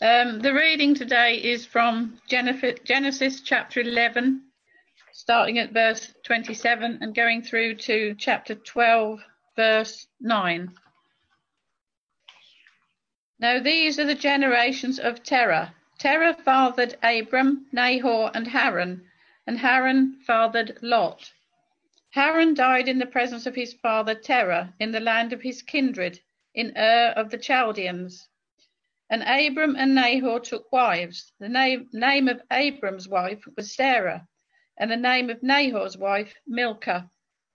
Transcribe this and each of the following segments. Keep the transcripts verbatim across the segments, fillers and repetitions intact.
Um, the reading today is from Genesis chapter eleven, starting at verse twenty-seven and going through to chapter twelve, verse nine. Now these are the generations of Terah. Terah fathered Abram, Nahor, and Haran, and Haran fathered Lot. Haran died in the presence of his father Terah, in the land of his kindred, in Ur of the Chaldeans. And Abram and Nahor took wives. The name, name of Abram's wife was Sarah, and the name of Nahor's wife Milcah,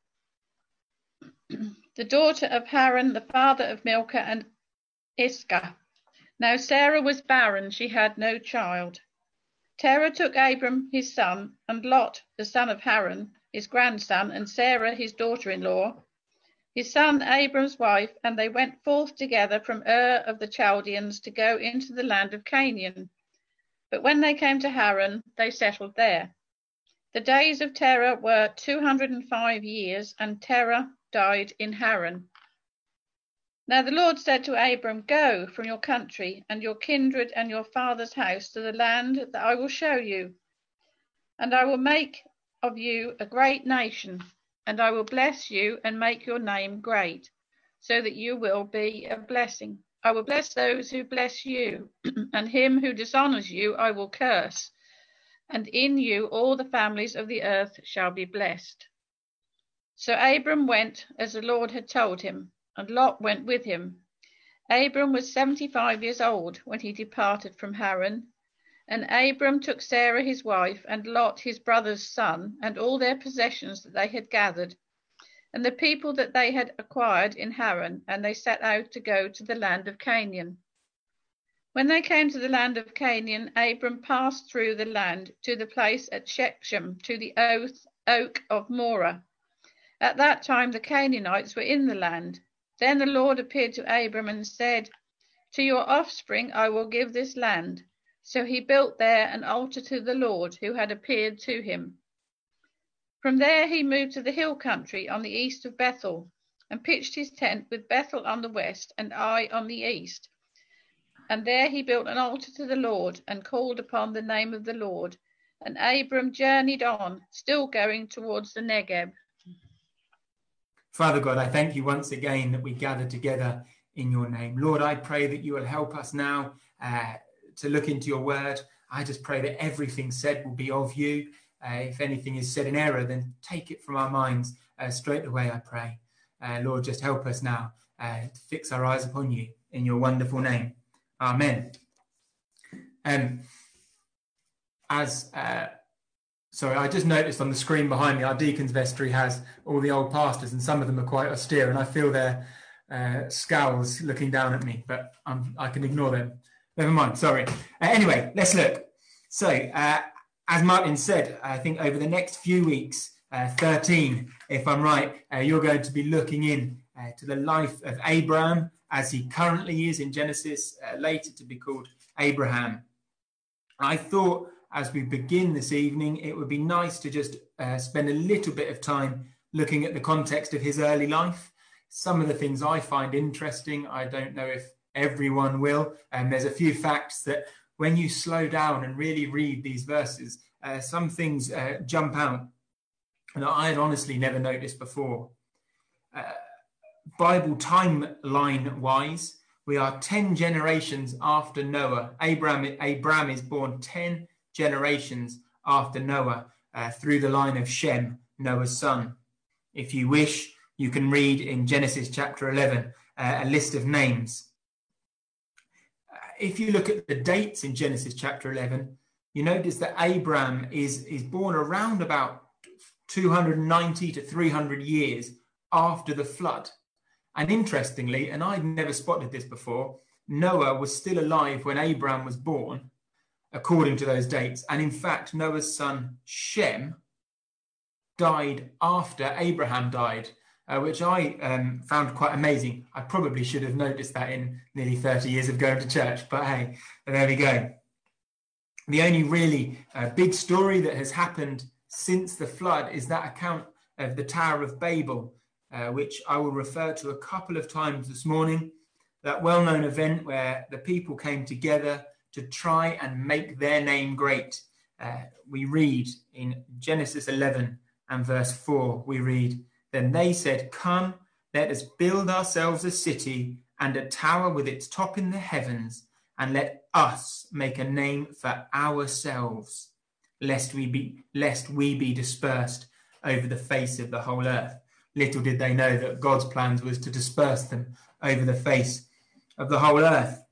the daughter of Haran, the father of Milcah and Iscah. Now Sarah was barren, she had no child. Terah took Abram his son, and Lot the son of Haran his grandson, and Sarah his daughter-in-law, his son Abram's wife, and they went forth together from Ur of the Chaldeans to go into the land of Canaan. But when they came to Haran, they settled there. The days of Terah were two hundred and five years, and Terah died in Haran. Now the Lord said to Abram, Go from your country and your kindred and your father's house to the land that I will show you, and I will make of you a great nation, and I will bless you and make your name great, so that you will be a blessing. I will bless those who bless you, and him who dishonors you I will curse, and in you all the families of the earth shall be blessed. So Abram went as the Lord had told him, and Lot went with him. Abram was seventy-five years old when he departed from Haran. And Abram took Sarah his wife, and Lot his brother's son, and all their possessions that they had gathered, and the people that they had acquired in Haran, and they set out to go to the land of Canaan. When they came to the land of Canaan, Abram passed through the land to the place at Shechem, to the oak of Moreh. At that time the Canaanites were in the land. Then the Lord appeared to Abram and said, To your offspring I will give this land. So he built there an altar to the Lord who had appeared to him. From there he moved to the hill country on the east of Bethel, and pitched his tent with Bethel on the west and Ai on the east. And there he built an altar to the Lord and called upon the name of the Lord. And Abram journeyed on, still going towards the Negeb. Father God, I thank you once again that we gather together in your name. Lord, I pray that you will help us now uh, to look into your word. I just pray that everything said will be of you. Uh, if anything is said in error, then take it from our minds uh, straight away, I pray. Uh, Lord, just help us now uh, to fix our eyes upon you in your wonderful name. Amen. Um, as uh, sorry, I just noticed on the screen behind me, our deacon's vestry has all the old pastors, and some of them are quite austere, and I feel their uh, scowls looking down at me, but I'm, I can ignore them. Never mind, sorry. Uh, anyway, let's look. So, uh, as Martin said, I think over the next few weeks, uh, thirteen, if I'm right, uh, you're going to be looking in uh, to the life of Abraham as he currently is in Genesis, uh, later to be called Abraham. I thought as we begin this evening, it would be nice to just uh, spend a little bit of time looking at the context of his early life. Some of the things I find interesting, I don't know if everyone will. And um, there's a few facts that when you slow down and really read these verses, uh, some things uh, jump out that I had honestly never noticed before. Uh, Bible timeline wise, we are ten generations after Noah. Abraham, Abraham is born ten generations after Noah uh, through the line of Shem, Noah's son. If you wish, you can read in Genesis chapter eleven uh, a list of names. If you look at the dates in Genesis chapter eleven, you notice that Abraham is, is born around about two hundred ninety to three hundred years after the flood. And interestingly, and I'd never spotted this before, Noah was still alive when Abraham was born, according to those dates. And in fact, Noah's son Shem died after Abraham died. Uh, which I um, found quite amazing. I probably should have noticed that in nearly thirty years of going to church, but hey, there we go. The only really uh, big story that has happened since the flood is that account of the Tower of Babel, uh, which I will refer to a couple of times this morning. That well-known event where the people came together to try and make their name great. Uh, we read in Genesis eleven and verse four, we read, "Then they said, 'Come, let us build ourselves a city and a tower with its top in the heavens, and let us make a name for ourselves, lest we be lest we be dispersed over the face of the whole earth.'" Little did they know that God's plans was to disperse them over the face of the whole earth.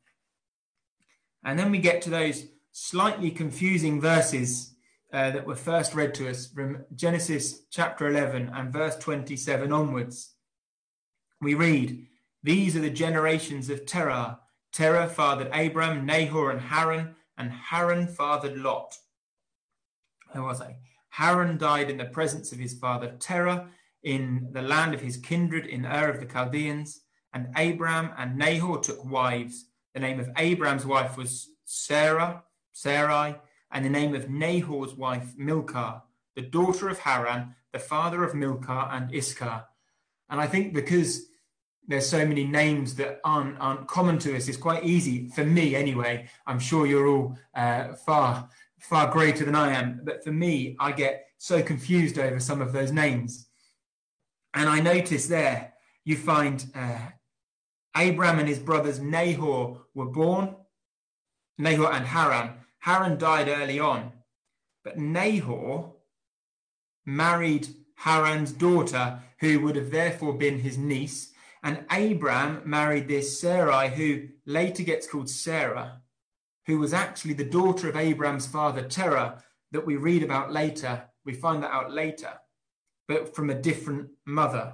And then we get to those slightly confusing verses uh, that were first read to us from Genesis chapter eleven and verse twenty-seven onwards. We read, "These are the generations of Terah. Terah fathered Abram, Nahor, and Haran, and Haran fathered Lot." Who was I? Haran died in the presence of his father Terah in the land of his kindred in Ur of the Chaldeans, and Abram and Nahor took wives. The name of Abram's wife was Sarah, Sarai, and the name of Nahor's wife Milcah, the daughter of Haran, the father of Milcah and Iscah. And I think because there's so many names that aren't, aren't common to us, it's quite easy, for me anyway. I'm sure you're all uh, far, far greater than I am, but for me, I get so confused over some of those names. And I notice there, you find uh, Abram and his brothers Nahor were born, Nahor and Haran. Haran died early on, but Nahor married Haran's daughter, who would have therefore been his niece, and Abram married this Sarai, who later gets called Sarah, who was actually the daughter of Abram's father Terah, that we read about later. We find that out later, but from a different mother.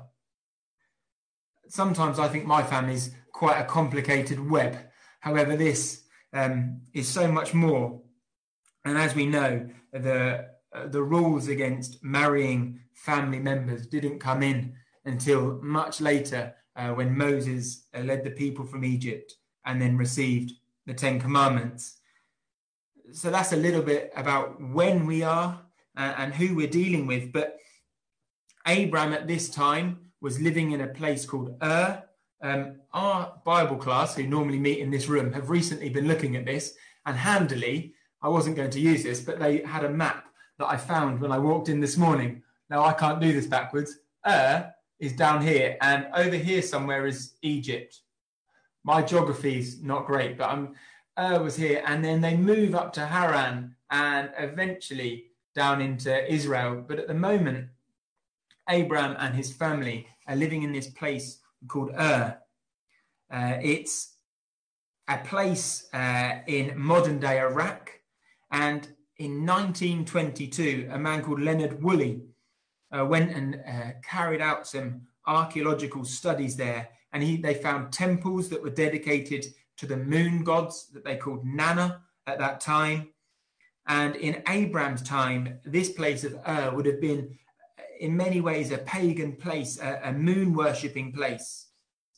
Sometimes I think my family's quite a complicated web. However, this um, is so much more. And as we know, the uh, the rules against marrying family members didn't come in until much later, uh, when Moses uh, led the people from Egypt and then received the Ten Commandments. So that's a little bit about when we are uh, and who we're dealing with. But Abram at this time was living in a place called Ur. Um, our Bible class, who normally meet in this room, have recently been looking at this, and handily, I wasn't going to use this, but they had a map that I found when I walked in this morning. Now, I can't do this backwards. Ur is down here, and over here somewhere is Egypt. My geography is not great, but I'm, Ur was here, and then they move up to Haran and eventually down into Israel. But at the moment, Abram and his family are living in this place called Ur. Uh, it's a place uh, in modern-day Iraq, and in nineteen twenty-two, a man called Leonard Woolley uh, went and uh, carried out some archaeological studies there, and he, they found temples that were dedicated to the moon gods that they called Nana at that time. And in Abram's time, this place of Ur would have been in many ways a pagan place, a, a moon worshipping place.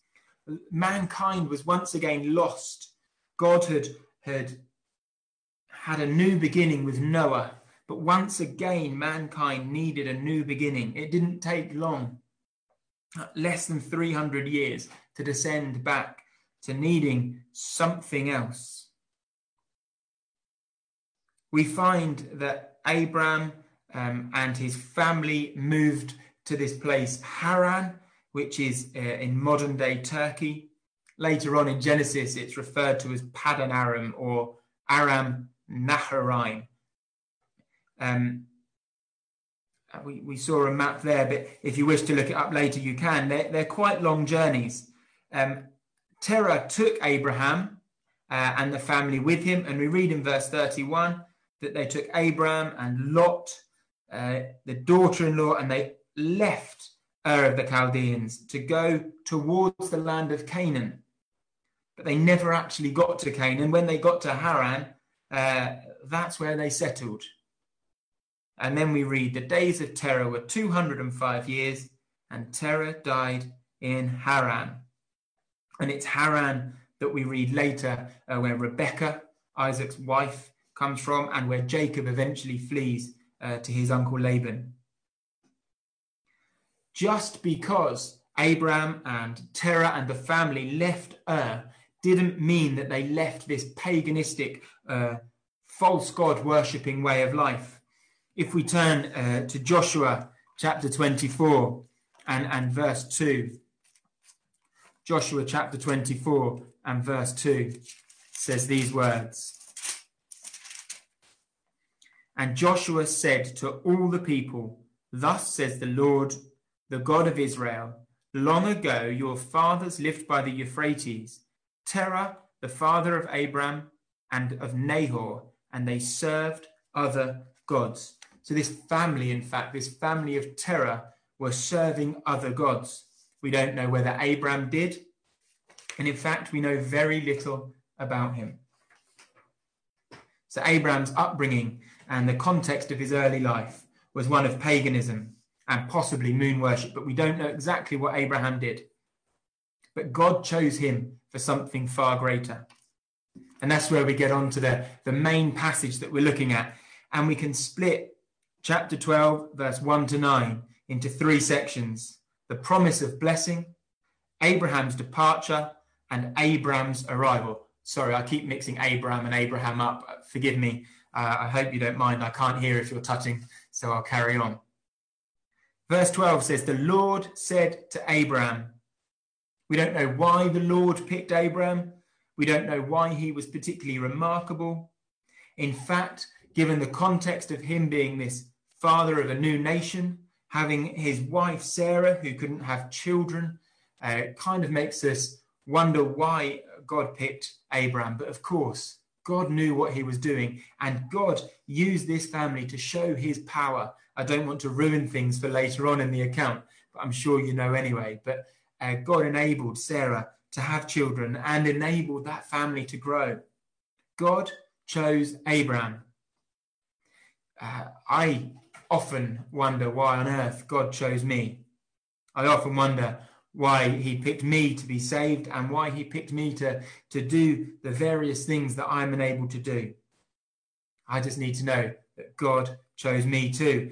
Mankind was once again lost. God had, had had a new beginning with Noah, but once again mankind needed a new beginning. It didn't take long, less than three hundred years, to descend back to needing something else. We find that Abram um, and his family moved to this place Haran, which is uh, in modern-day Turkey. Later on in Genesis, it's referred to as Padan Aram or Aram Naharaim. Um, we, we saw a map there, but if you wish to look it up later, you can. They're, they're quite long journeys. Um, Terah took Abraham uh, and the family with him, and we read in verse thirty-one that they took Abram and Lot, uh, the daughter-in-law, and they left Ur of the Chaldeans to go towards the land of Canaan. But they never actually got to Canaan. When they got to Haran, uh, that's where they settled. And then we read, the days of Terah were two hundred five years, and Terah died in Haran. And it's Haran that we read later, uh, where Rebekah, Isaac's wife, comes from, and where Jacob eventually flees uh, to his uncle Laban. Just because Abram and Terah and the family left Ur didn't mean that they left this paganistic, uh, false god worshipping way of life. If we turn uh, to Joshua chapter twenty-four and, and verse two, Joshua chapter twenty-four and verse two says these words. And Joshua said to all the people, thus says the Lord, the God of Israel, long ago your fathers lived by the Euphrates, Terah, the father of Abram and of Nahor, and they served other gods. So this family, in fact, this family of Terah were serving other gods. We don't know whether Abram did, and in fact, we know very little about him. So Abram's upbringing and the context of his early life was one of paganism and possibly moon worship, but we don't know exactly what Abraham did. But God chose him for something far greater. And that's where we get on to the, the main passage that we're looking at. And we can split chapter twelve, verse one to nine, into three sections. The promise of blessing, Abraham's departure, and Abram's arrival. Sorry, I keep mixing Abraham and Abraham up. Forgive me. Uh, I hope you don't mind. I can't hear if you're touching, so I'll carry on. Verse twelve says, the Lord said to Abraham. We don't know why the Lord picked Abraham. We don't know why he was particularly remarkable. In fact, given the context of him being this father of a new nation, having his wife Sarah, who couldn't have children, uh, it kind of makes us wonder why God picked Abraham. But of course, God knew what he was doing, and God used this family to show his power. I don't want to ruin things for later on in the account, but I'm sure you know anyway. But uh, God enabled Sarah to have children and enabled that family to grow. God chose Abraham. Uh, I often wonder why on earth God chose me. I often wonder why he picked me to be saved and why he picked me to, to do the various things that I'm unable to do. I just need to know that God chose me too.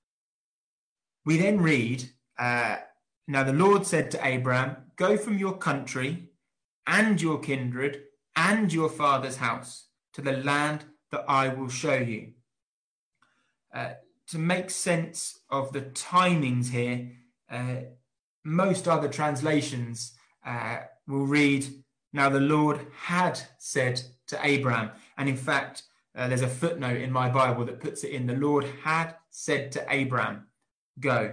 We then read, uh, now the Lord said to Abraham, go from your country and your kindred and your father's house to the land that I will show you. Uh, to make sense of the timings here, uh, most other translations uh, will read, now the Lord had said to Abraham. And in fact, uh, there's a footnote in my Bible that puts it in, the Lord had said to Abraham, go.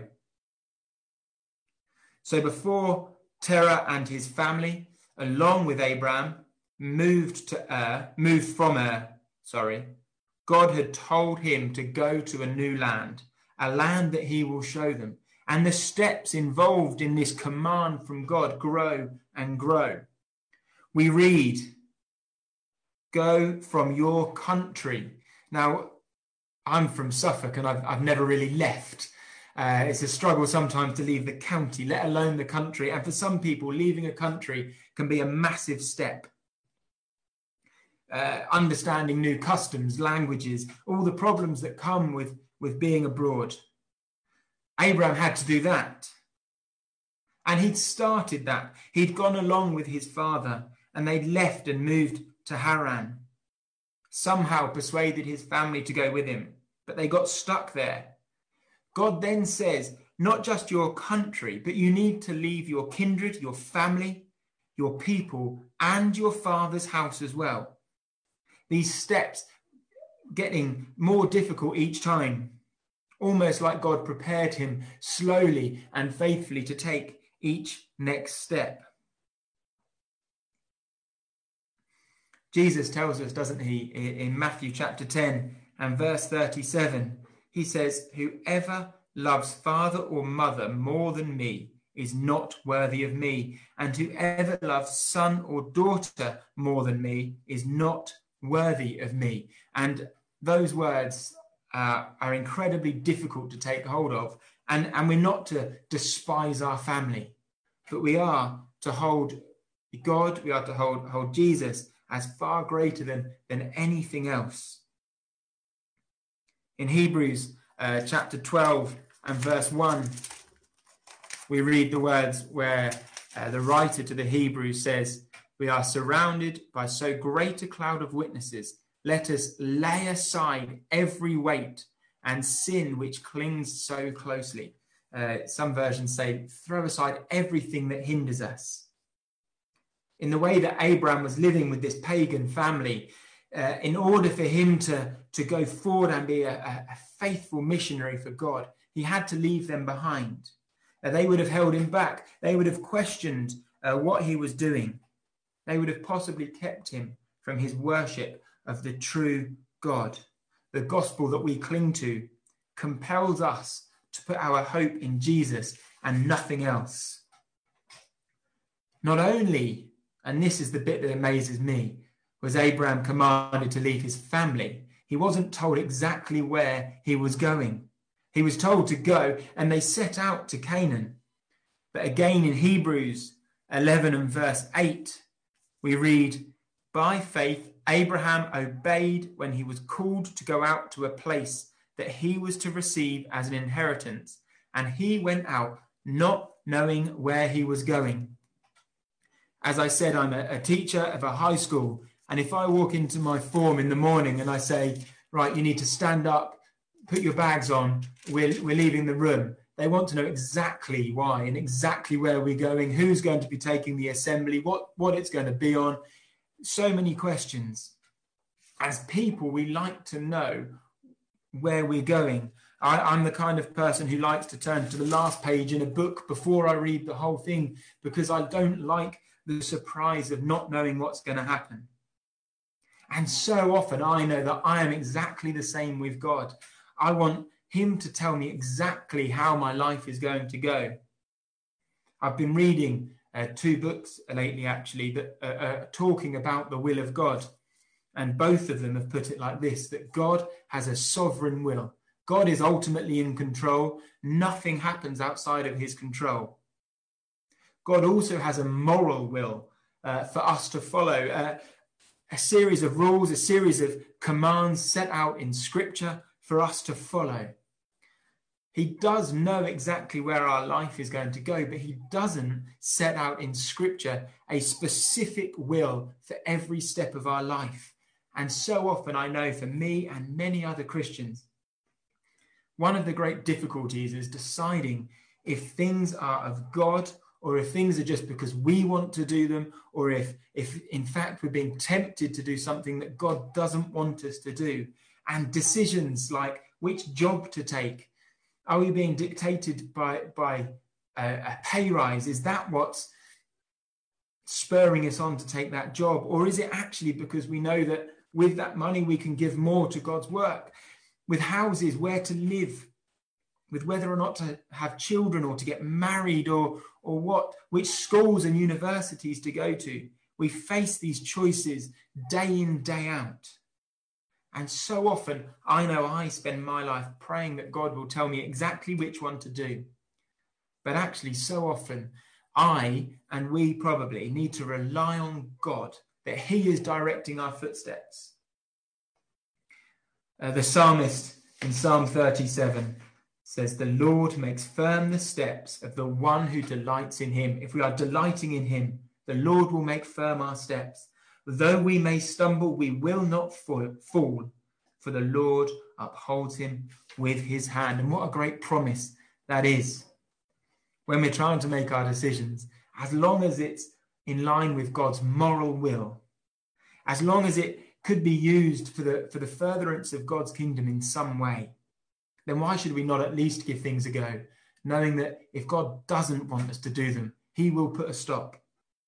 So before Terah and his family, along with Abraham, moved to Ur, moved from Ur, sorry, God had told him to go to a new land, a land that he will show them. And the steps involved in this command from God grow and grow. We read, go from your country. Now, I'm from Suffolk and I've, I've never really left. Uh, it's a struggle sometimes to leave the county, let alone the country. And for some people, leaving a country can be a massive step. Uh, understanding new customs, languages, all the problems that come with, with being abroad. Abraham had to do that. And he'd started that. He'd gone along with his father and they'd left and moved to Haran. Somehow persuaded his family to go with him, but they got stuck there. God then says, not just your country, but you need to leave your kindred, your family, your people, and your father's house as well. These steps getting more difficult each time. Almost like God prepared him slowly and faithfully to take each next step. Jesus tells us, doesn't he, in Matthew chapter ten and verse thirty-seven, he says, whoever loves father or mother more than me is not worthy of me, and whoever loves son or daughter more than me is not worthy of me. And those words Uh, are incredibly difficult to take hold of. And, and we're not to despise our family, but we are to hold God, we are to hold, hold Jesus as far greater than, than anything else. In Hebrews uh, chapter twelve and verse one, we read the words where uh, the writer to the Hebrews says, We are surrounded by so great a cloud of witnesses. Let us lay aside every weight and sin which clings so closely. Uh, some versions say, throw aside everything that hinders us. In the way that Abraham was living with this pagan family, uh, in order for him to, to go forward and be a, a faithful missionary for God, he had to leave them behind. Uh, they would have held him back. They would have questioned uh, what he was doing. They would have possibly kept him from his worship of the true God. The gospel that we cling to compels us to put our hope in Jesus and nothing else. Not only, and this is the bit that amazes me, was Abraham commanded to leave his family, he wasn't told exactly where he was going. He was told to go, and they set out to Canaan. But again in Hebrews eleven and verse eight, we read, by faith Abraham obeyed when he was called to go out to a place that he was to receive as an inheritance, and he went out not knowing where he was going. As I said, I'm a, a teacher of a high school, and if I walk into my form in the morning and I say, right, you need to stand up, put your bags on, we're, we're leaving the room, they want to know exactly why and exactly where we're going, who's going to be taking the assembly, what, what it's going to be on. So many questions. As people, we like to know where we're going. I, I'm the kind of person who likes to turn to the last page in a book before I read the whole thing, because I don't like the surprise of not knowing what's going to happen. And so often I know that I am exactly the same with God. I want him to tell me exactly how my life is going to go. I've been reading uh, two books lately, actually, that are uh, uh, talking about the will of God. And both of them have put it like this, that God has a sovereign will. God is ultimately in control. Nothing happens outside of his control. God also has a moral will uh, for us to follow. Uh, a series of rules, a series of commands set out in Scripture for us to follow. He does know exactly where our life is going to go, but he doesn't set out in Scripture a specific will for every step of our life. And so often I know for me and many other Christians, one of the great difficulties is deciding if things are of God or if things are just because we want to do them, or if, if in fact we're being tempted to do something that God doesn't want us to do. And decisions like which job to take. Are we being dictated by, by a, a pay rise? Is that what's spurring us on to take that job? Or is it actually because we know that with that money we can give more to God's work? With houses, where to live, with whether or not to have children or to get married, or, or what, which schools and universities to go to. We face these choices day in, day out. And so often, I know I spend my life praying that God will tell me exactly which one to do. But actually, so often, I and we probably need to rely on God, that he is directing our footsteps. Uh, the psalmist in Psalm thirty-seven says, the Lord makes firm the steps of the one who delights in him. If we are delighting in him, the Lord will make firm our steps. Though we may stumble, we will not fall, for the Lord upholds him with his hand. And what a great promise that is when we're trying to make our decisions. As long as it's in line with God's moral will, as long as it could be used for the, for the furtherance of God's kingdom in some way, then why should we not at least give things a go, knowing that if God doesn't want us to do them, he will put a stop.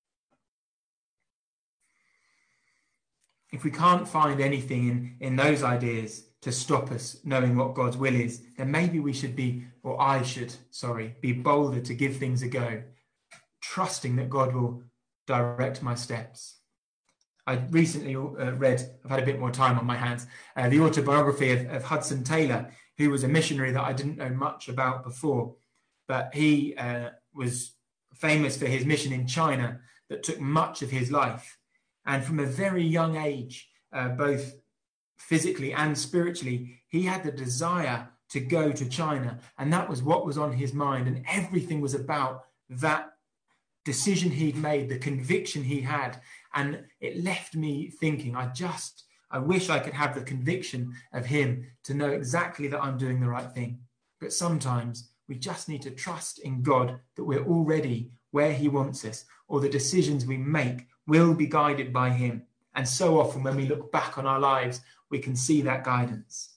If we can't find anything in, in those ideas to stop us knowing what God's will is, then maybe we should be, or I should, sorry, be bolder to give things a go, trusting that God will direct my steps. I recently uh, read, I've had a bit more time on my hands, uh, the autobiography of, of Hudson Taylor, who was a missionary that I didn't know much about before, but he uh, was famous for his mission in China that took much of his life. And from a very young age, uh, both physically and spiritually, he had the desire to go to China. And that was what was on his mind. And everything was about that decision he'd made, the conviction he had. And it left me thinking, I just, I wish I could have the conviction of him to know exactly that I'm doing the right thing. But sometimes we just need to trust in God that we're already where he wants us, or the decisions we make will be guided by him. And so often when we look back on our lives, we can see that guidance.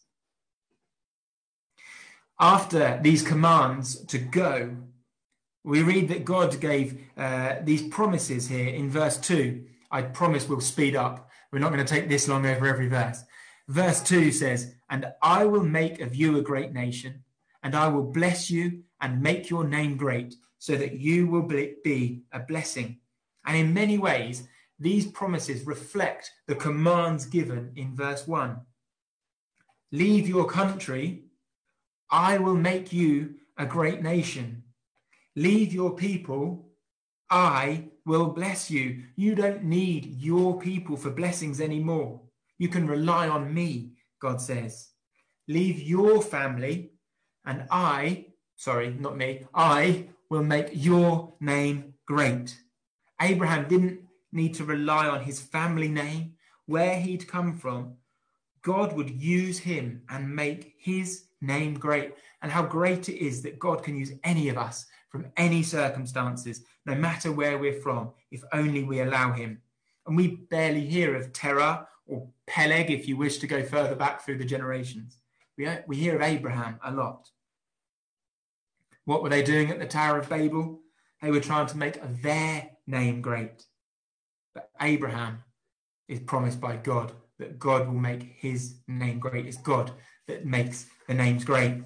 After these commands to go, we read that God gave uh, these promises here in verse two. I promise we'll speed up. We're not going to take this long over every verse. Verse two says, "And I will make of you a great nation, and I will bless you and make your name great, so that you will be a blessing." And in many ways, these promises reflect the commands given in verse one. Leave your country, I will make you a great nation. Leave your people, I will bless you. You don't need your people for blessings anymore. You can rely on me, God says. Leave your family, and I, sorry, not me, I will make your name great. Abraham didn't need to rely on his family name, where he'd come from. God would use him and make his name great. And how great it is that God can use any of us from any circumstances, no matter where we're from, if only we allow him. And we barely hear of Terah or Peleg, if you wish to go further back through the generations. We, we hear of Abraham a lot. What were they doing at the Tower of Babel? They were trying to make their name great. But Abraham is promised by God that God will make his name great. It's God that makes the names great.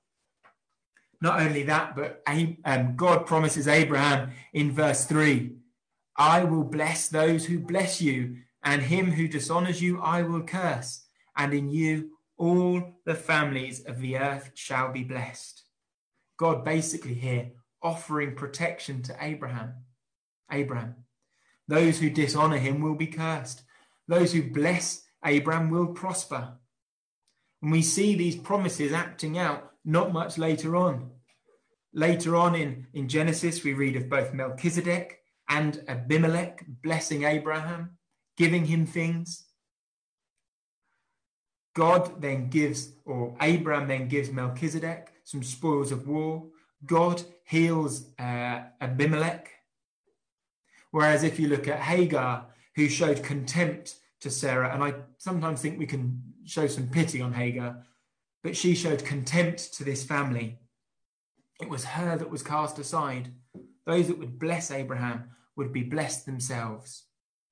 Not only that, but um, God promises Abraham in verse three, I will bless those who bless you, and him who dishonors you I will curse, and in you all the families of the earth shall be blessed. God basically here offering protection to Abraham. Abraham. Those who dishonor him will be cursed. Those who bless Abraham will prosper. And we see these promises acting out not much later on. Later on in, in Genesis, we read of both Melchizedek and Abimelech blessing Abraham, giving him things. God then gives, or Abraham then gives Melchizedek some spoils of war. God heals uh, Abimelech. Whereas if you look at Hagar, who showed contempt to Sarah, and I sometimes think we can show some pity on Hagar, but she showed contempt to this family. It was her that was cast aside. Those that would bless Abraham would be blessed themselves.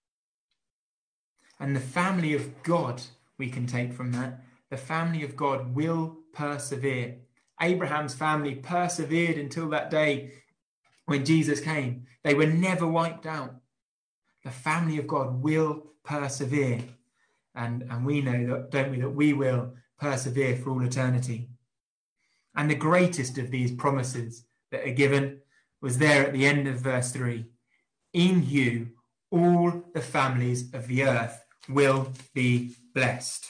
And the family of God, we can take from that, the family of God will persevere. Abraham's family persevered until that day when Jesus came. They were never wiped out. The family of God will persevere. And, and we know, that, don't we, that we will persevere for all eternity. And the greatest of these promises that are given was there at the end of verse three. In you, all the families of the earth will be blessed.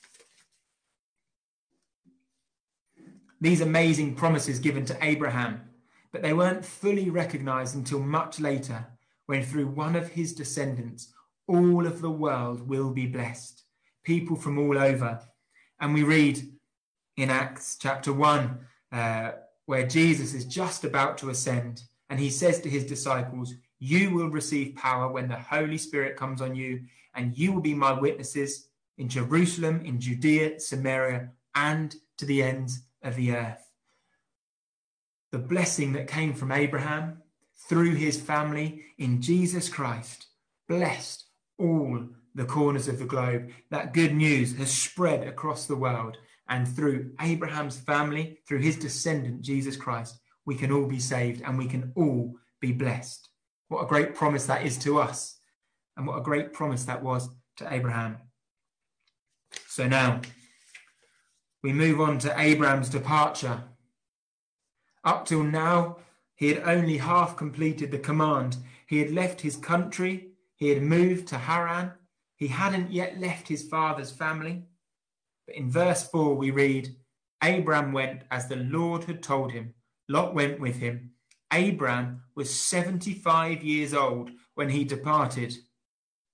These amazing promises given to Abraham, but they weren't fully recognized until much later, when through one of his descendants, all of the world will be blessed. People from all over. And we read in Acts chapter one, uh, where Jesus is just about to ascend, and he says to his disciples, you will receive power when the Holy Spirit comes on you, and you will be my witnesses in Jerusalem, in Judea, Samaria, and to the ends of the earth. The blessing that came from Abraham through his family in Jesus Christ blessed all the corners of the globe. That good news has spread across the world, and through Abraham's family, through his descendant Jesus Christ, we can all be saved and we can all be blessed. What a great promise that is to us, and what a great promise that was to Abraham. So now we move on to Abraham's departure. Up till now, he had only half completed the command. He had left his country. He had moved to Haran. He hadn't yet left his father's family. But in verse four, we read, Abraham went as the Lord had told him. Lot went with him. Abraham was seventy-five years old when he departed.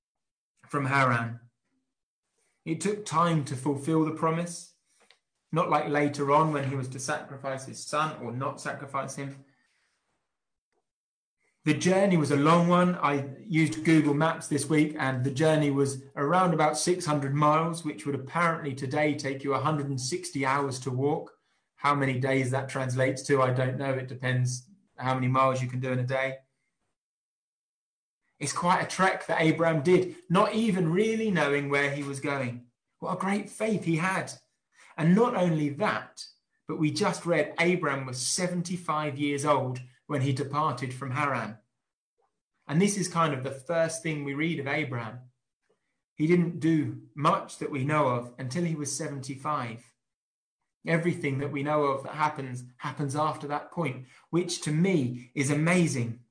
from Haran. It took time to fulfill the promise, not like later on when he was to sacrifice his son or not sacrifice him. The journey was a long one. I used Google Maps this week, and the journey was around about six hundred miles, which would apparently today take you one hundred sixty hours to walk. How many days that translates to, I don't know. It depends how many miles you can do in a day. It's quite a trek that Abraham did, not even really knowing where he was going. What a great faith he had. And not only that, but we just read Abraham was seventy-five years old when he departed from Haran. And this is kind of the first thing we read of Abraham. He didn't do much that we know of until he was seventy-five. Everything that we know of that happens, happens after that point, which to me is amazing.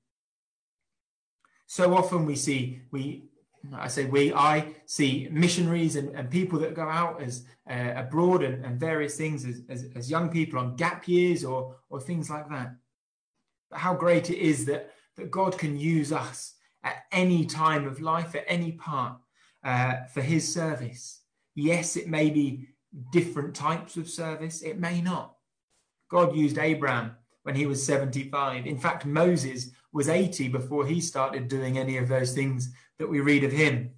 So often we see, we, I say we, I see missionaries and, and people that go out as uh, abroad and, and various things as, as, as young people on gap years or, or things like that. But how great it is that, that God can use us at any time of life, at any part, uh, for his service. Yes, it may be different types of service. It may not. God used Abraham when he was seventy-five. In fact, Moses was eighty before he started doing any of those things that we read of him.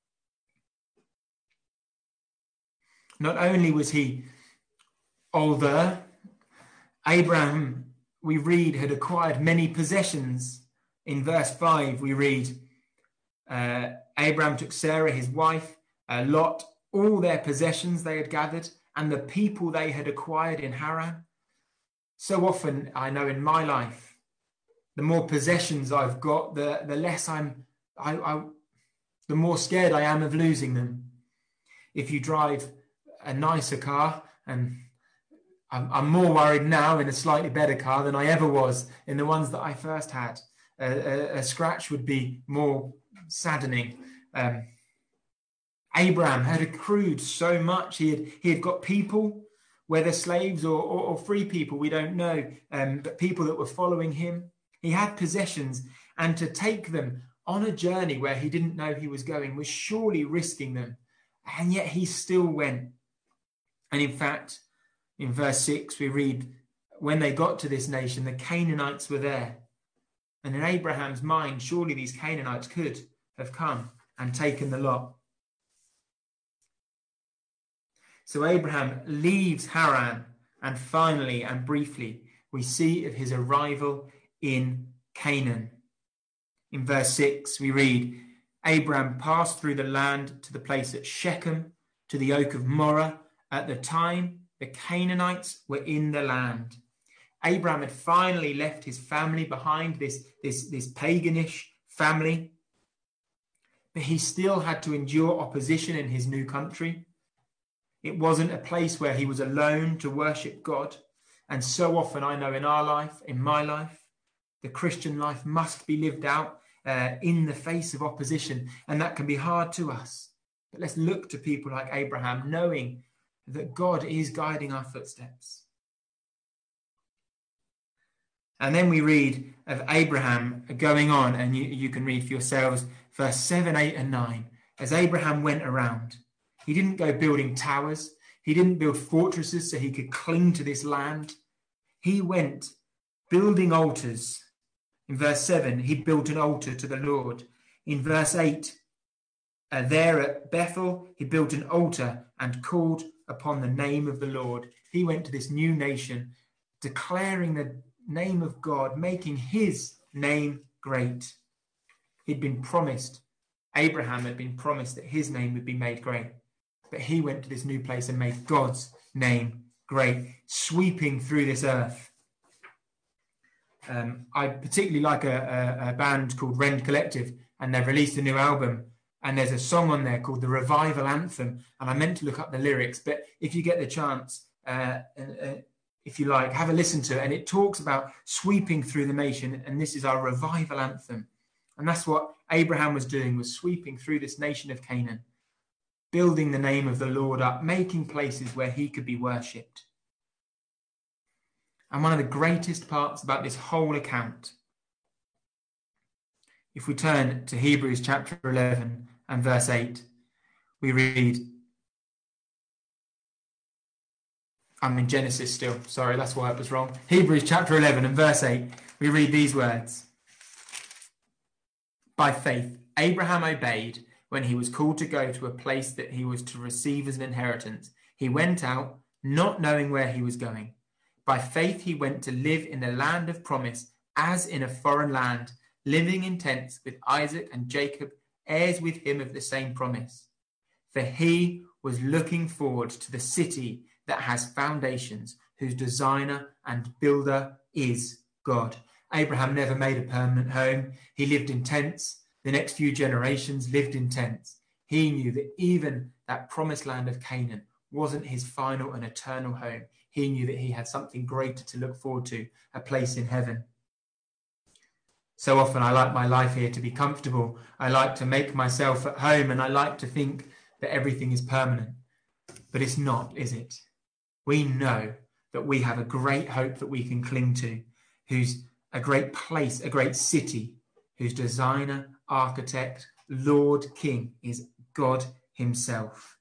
Not only was he older, Abraham, we read, had acquired many possessions. In verse five, we read, uh, Abraham took Sarah, his wife, uh, Lot, all their possessions they had gathered, and the people they had acquired in Haran. So often, I know in my life, the more possessions I've got, the, the less I'm, I, I, the more scared I am of losing them. If you drive a nicer car, and I'm, I'm more worried now in a slightly better car than I ever was in the ones that I first had. A, a, a scratch would be more saddening. Um, Abraham had accrued so much. He had, he had got people, whether slaves or, or, or free people, we don't know, um, but people that were following him. He had possessions, and to take them on a journey where he didn't know he was going was surely risking them. And yet he still went. And in fact, in verse six, we read, when they got to this nation, the Canaanites were there. And in Abraham's mind, surely these Canaanites could have come and taken the lot. So Abraham leaves Haran, and finally and briefly, we see of his arrival in Canaan. In verse six, we read, Abraham passed through the land to the place at Shechem, to the oak of Moreh. At the time, the Canaanites were in the land. Abraham had finally left his family behind, this, this, this paganish family, but he still had to endure opposition in his new country. It wasn't a place where he was alone to worship God. And so often I know in our life, in my life, the Christian life must be lived out uh, in the face of opposition. And that can be hard to us. But let's look to people like Abraham, knowing that God is guiding our footsteps. And then we read of Abraham going on, and you, you can read for yourselves, verse seven, eight, and nine. As Abraham went around, he didn't go building towers. He didn't build fortresses so he could cling to this land. He went building altars. In verse seven, he built an altar to the Lord. In verse eight, uh, there at Bethel, he built an altar and called upon the name of the Lord. He went to this new nation, declaring the name of God, making his name great. He'd been promised, Abraham had been promised that his name would be made great. But he went to this new place and made God's name great, sweeping through this earth. Um, I particularly like a, a, a band called Rend Collective, and they've released a new album. And there's a song on there called The Revival Anthem. And I meant to look up the lyrics, but if you get the chance, uh, uh, if you like, have a listen to it. And it talks about sweeping through the nation. And this is our revival anthem. And that's what Abraham was doing, was sweeping through this nation of Canaan, building the name of the Lord up, making places where he could be worshipped. And one of the greatest parts about this whole account, if we turn to Hebrews chapter eleven and verse eight, we read, I'm in Genesis still, sorry, that's why it was wrong. Hebrews chapter eleven and verse eight, we read these words. By faith, Abraham obeyed when he was called to go to a place that he was to receive as an inheritance. He went out, not knowing where he was going. By faith, he went to live in the land of promise, as in a foreign land, living in tents with Isaac and Jacob, heirs with him of the same promise. For he was looking forward to the city that has foundations, whose designer and builder is God. Abraham never made a permanent home. He lived in tents. The next few generations lived in tents. He knew that even that promised land of Canaan wasn't his final and eternal home. He knew that he had something greater to look forward to, a place in heaven. So often I like my life here to be comfortable. I like to make myself at home, and I like to think that everything is permanent. But it's not, is it? We know that we have a great hope that we can cling to, who's a great place, a great city, whose designer, architect, Lord, King is God himself.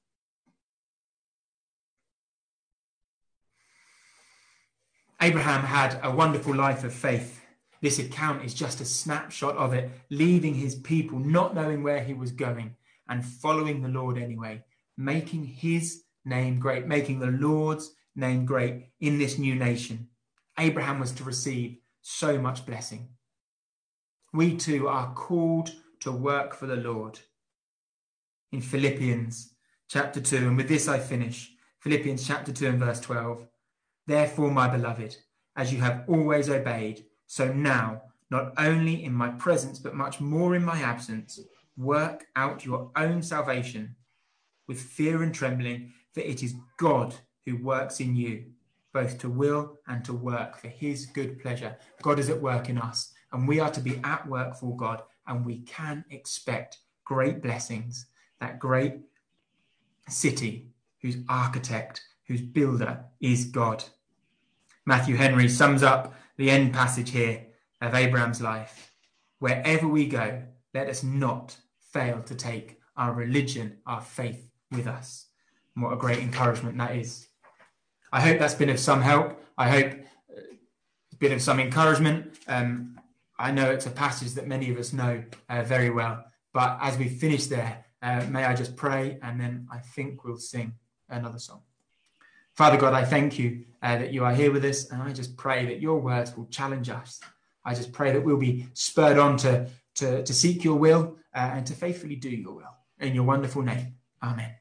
Abraham had a wonderful life of faith. This account is just a snapshot of it, leaving his people, not knowing where he was going, and following the Lord anyway, making his name great, making the Lord's name great in this new nation. Abraham was to receive so much blessing. We too are called to work for the Lord. In Philippians chapter two, and with this I finish, Philippians chapter two and verse twelve. Therefore, my beloved, as you have always obeyed, so now, not only in my presence, but much more in my absence, work out your own salvation with fear and trembling, for it is God who works in you, both to will and to work for his good pleasure. God is at work in us, and we are to be at work for God, and we can expect great blessings, that great city whose architect, whose builder is God. Matthew Henry sums up the end passage here of Abraham's life. Wherever we go, let us not fail to take our religion, our faith with us. And what a great encouragement that is. I hope that's been of some help. I hope it's been of some encouragement. Um, I know it's a passage that many of us know uh, very well. But as we finish there, uh, may I just pray, and then I think we'll sing another song. Father God, I thank you uh, that you are here with us, and I just pray that your words will challenge us. I just pray that we'll be spurred on to, to, to seek your will uh, and to faithfully do your will. In your wonderful name, amen.